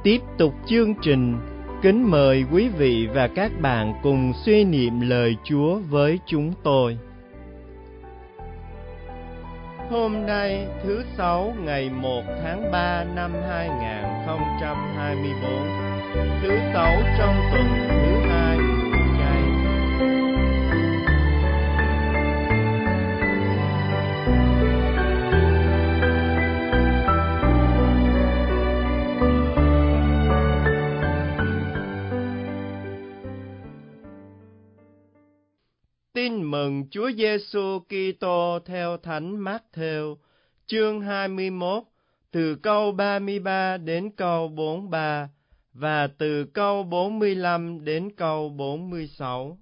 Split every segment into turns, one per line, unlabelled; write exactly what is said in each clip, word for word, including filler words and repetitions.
Tiếp tục chương trình, kính mời quý vị và các bạn cùng suy niệm lời Chúa với chúng tôi. Hôm nay thứ Sáu ngày một tháng ba năm hai nghìn không trăm hai mươi bốn, thứ Sáu trong tuần thứ hai mùa chay. Tin mừng Chúa Giêsu Kitô theo Thánh Mát-thêu, chương hai mươi mốt, từ câu ba mươi ba đến câu bốn mươi ba và từ câu bốn mươi lăm đến câu bốn mươi sáu.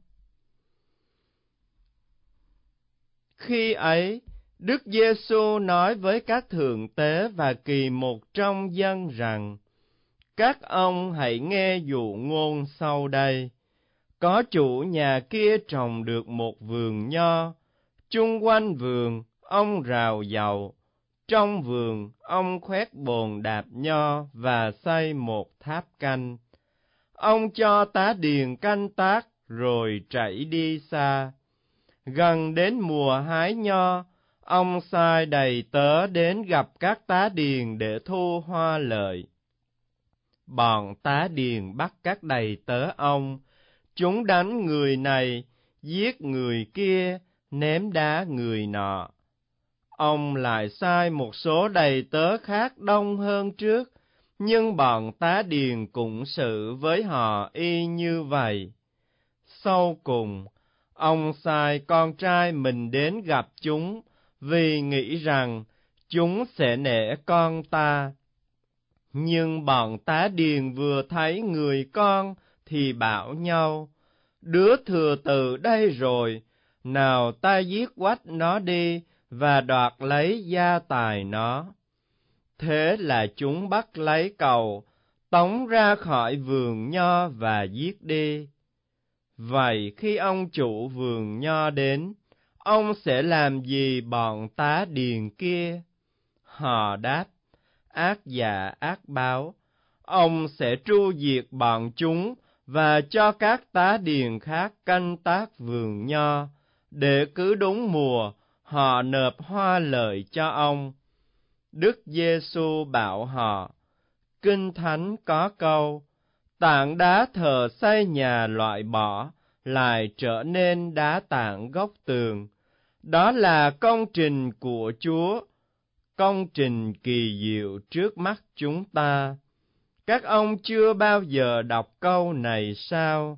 Khi ấy, Đức Giêsu nói với các thượng tế và kỳ mục trong dân rằng: Các ông hãy nghe dụ ngôn sau đây. Có chủ nhà kia trồng được một vườn nho, chung quanh vườn ông rào dầu, trong vườn ông khoét bồn đạp nho và xây một tháp canh. Ông cho tá điền canh tác rồi chạy đi xa. Gần đến mùa hái nho, ông sai đầy tớ đến gặp các tá điền để thu hoa lợi. Bọn tá điền bắt các đầy tớ ông. Chúng đánh người này, giết người kia, ném đá người nọ. Ông lại sai một số đầy tớ khác đông hơn trước, nhưng bọn tá điền cũng xử với họ y như vậy. Sau cùng, ông sai con trai mình đến gặp chúng, vì nghĩ rằng chúng sẽ nể con ta. Nhưng bọn tá điền vừa thấy người con, thì bảo nhau: Đứa thừa tự đây rồi, nào ta giết quách nó đi và đoạt lấy gia tài nó. Thế là chúng bắt lấy cậu, tống ra khỏi vườn nho và giết đi. Vậy khi ông chủ vườn nho đến, ông sẽ làm gì bọn tá điền kia? Họ đáp: Ác dạ ác báo. Ông sẽ tru diệt bọn chúng và cho các tá điền khác canh tác vườn nho, để cứ đúng mùa họ nộp hoa lợi cho ông. Đức Giêsu bảo họ: Kinh Thánh có câu: Tảng đá thờ xây nhà loại bỏ, lại trở nên đá tảng gốc tường. Đó là công trình của Chúa, công trình kỳ diệu trước mắt chúng ta. Các ông chưa bao giờ đọc câu này sao?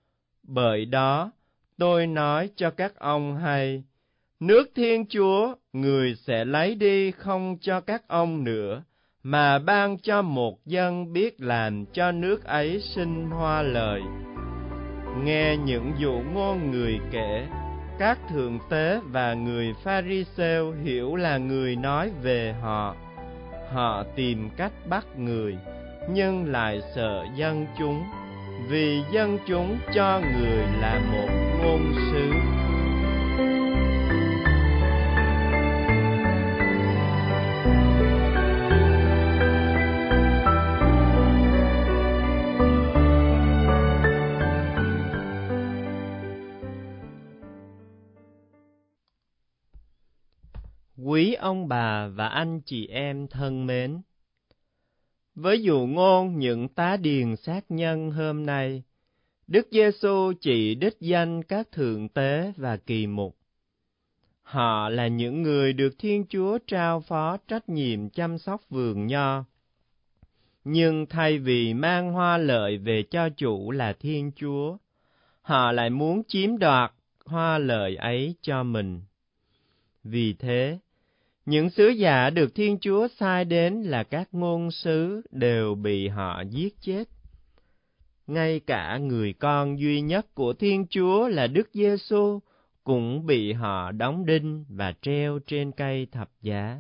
Bởi đó, tôi nói cho các ông hay, nước Thiên Chúa người sẽ lấy đi không cho các ông nữa, mà ban cho một dân biết làm cho nước ấy sinh hoa lợi. Nghe những dụ ngôn người kể, các thượng tế và người Pha-ri-sêu hiểu là người nói về họ. Họ tìm cách bắt người, nhưng lại sợ dân chúng, vì dân chúng cho người là một ngôn sứ. Quý ông bà và anh chị em thân mến, với dụ ngôn những tá điền sát nhân hôm nay, Đức Giêsu chỉ đích danh các thượng tế và kỳ mục. Họ là những người được Thiên Chúa trao phó trách nhiệm chăm sóc vườn nho. Nhưng thay vì mang hoa lợi về cho chủ là Thiên Chúa, họ lại muốn chiếm đoạt hoa lợi ấy cho mình. Vì thế, những sứ giả được Thiên Chúa sai đến là các ngôn sứ đều bị họ giết chết. Ngay cả người con duy nhất của Thiên Chúa là Đức Giêsu cũng bị họ đóng đinh và treo trên cây thập giá.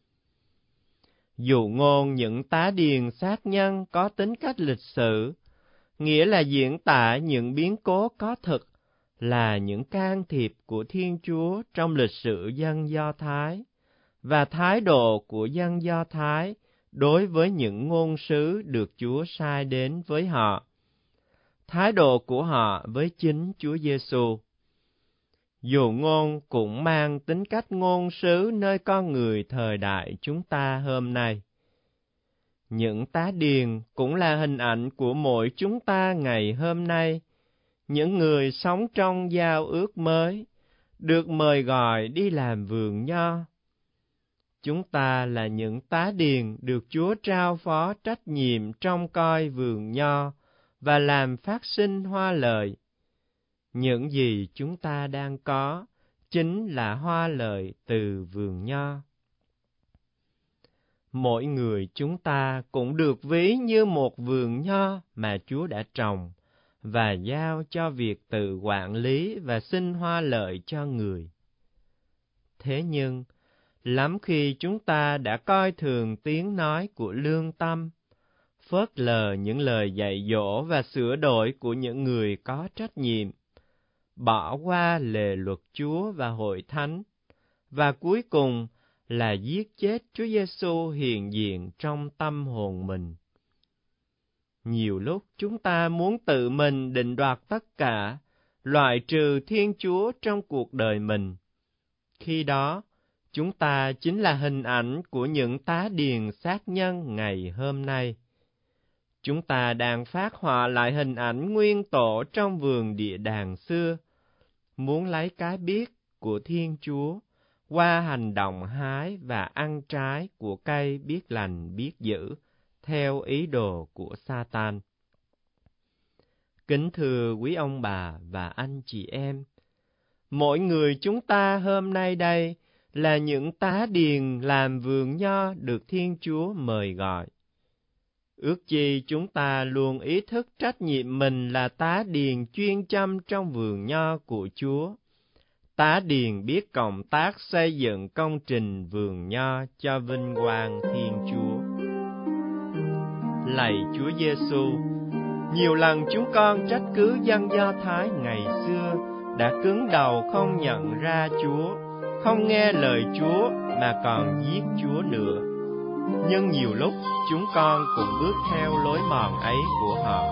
Dụ ngôn những tá điền sát nhân có tính cách lịch sử, nghĩa là diễn tả những biến cố có thực, là những can thiệp của Thiên Chúa trong lịch sử dân Do Thái, và thái độ của dân Do Thái đối với những ngôn sứ được Chúa sai đến với họ, thái độ của họ với chính Chúa Giêsu. Dụ ngôn cũng mang tính cách ngôn sứ nơi con người thời đại chúng ta hôm nay. Những tá điền cũng là hình ảnh của mỗi chúng ta ngày hôm nay, những người sống trong giao ước mới, được mời gọi đi làm vườn nho. Chúng ta là những tá điền được Chúa trao phó trách nhiệm trông coi vườn nho và làm phát sinh hoa lợi. Những gì chúng ta đang có chính là hoa lợi từ vườn nho. Mỗi người chúng ta cũng được ví như một vườn nho mà Chúa đã trồng và giao cho việc tự quản lý và sinh hoa lợi cho người. Thế nhưng, lắm khi chúng ta đã coi thường tiếng nói của lương tâm, phớt lờ những lời dạy dỗ và sửa đổi của những người có trách nhiệm, bỏ qua lề luật Chúa và hội thánh, và cuối cùng là giết chết Chúa Giêsu hiện diện trong tâm hồn mình. Nhiều lúc chúng ta muốn tự mình định đoạt tất cả, loại trừ Thiên Chúa trong cuộc đời mình. Khi đó, chúng ta chính là hình ảnh của những tá điền sát nhân ngày hôm nay. Chúng ta đang phát họa lại hình ảnh nguyên tổ trong vườn địa đàng xưa, muốn lấy cái biết của Thiên Chúa qua hành động hái và ăn trái của cây biết lành biết dữ, theo ý đồ của Sa-tan. Kính thưa quý ông bà và anh chị em, mỗi người chúng ta hôm nay đây là những tá điền làm vườn nho được Thiên Chúa mời gọi. Ước chi chúng ta luôn ý thức trách nhiệm mình là tá điền chuyên chăm trong vườn nho của Chúa. Tá điền biết cộng tác xây dựng công trình vườn nho cho vinh quang Thiên Chúa. Lạy Chúa Giêsu, nhiều lần chúng con trách cứ dân Do Thái ngày xưa đã cứng đầu không nhận ra Chúa, không nghe lời Chúa mà còn giết Chúa nữa. Nhưng nhiều lúc chúng con cũng bước theo lối mòn ấy của họ.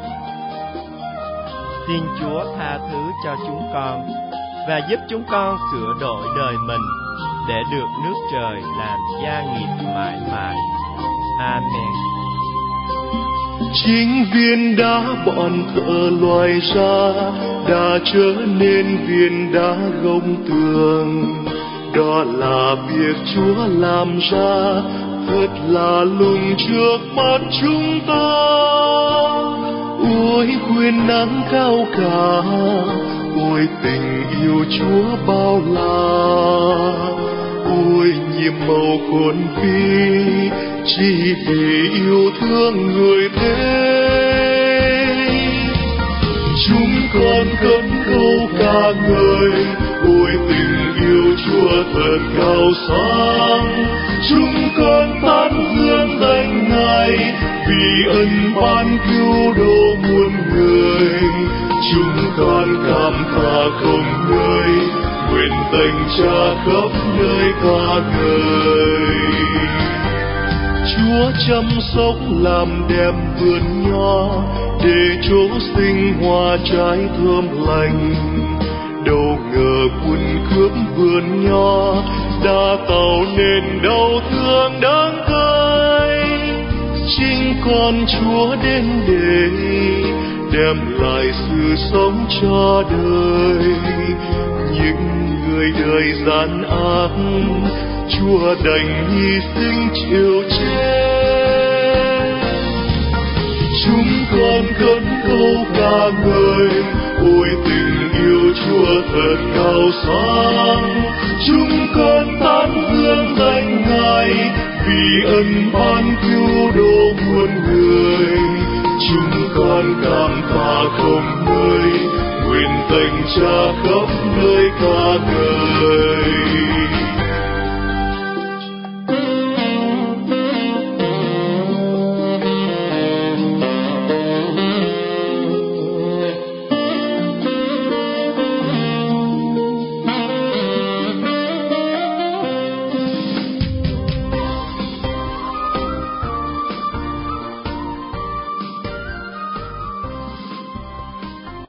Xin Chúa tha thứ cho chúng con và giúp chúng con sửa đổi đời mình để được nước trời làm gia nghiệp mãi mãi. Amen.
Chính viên đá bọn thợ loài ra đã trở nên viên đá gông tường. Đó là việc Chúa làm ra, thật là lùng trước mắt chúng ta. Ôi quyền năng cao cả, ôi tình yêu Chúa bao la, ôi nhiệm màu khôn vi, chỉ vì yêu thương người thế. Chúng con cất câu ca ngợi, ôi tình yêu Chúa thật cao sáng. Chúng con tán dương danh Ngài, vì ân ban cứu độ muôn người. Chúng con cảm tạ không ngơi, nguyện dành Cha khắp nơi ca ngợi. Chúa chăm sóc làm đẹp vườn nho, để chỗ sinh hoa trái thơm lành. Đâu ngờ quân cướp vườn nho đã tạo nên đau thương đáng cay. Chính con Chúa đến để đem lại sự sống cho đời. Những người đời gian ác, Chúa đành hy sinh chịu chết. Chúng con cất câu ca ngợi, ôi tình yêu Chúa thật cao sáng. Chúng con tán dương danh Ngài, vì ân ban cứu độ muôn người. Chúng con cảm tạ không ngơi, nguyện dành Cha khắp nơi ca ngợi.